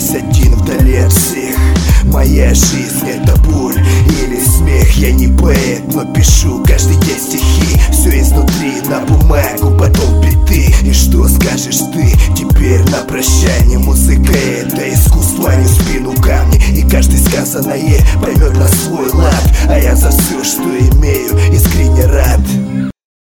остаюсь один вдали от всех. Моя жизнь — это боль или смех. Я не поэт, но пишу каждый день стихи. Все изнутри на бумагу, потом биты. И что скажешь ты теперь на прощание? Музыка — это искусство, а не в спину камни. И каждый сказанное поймет на свой лад. А я за все, что имею, искренне рад.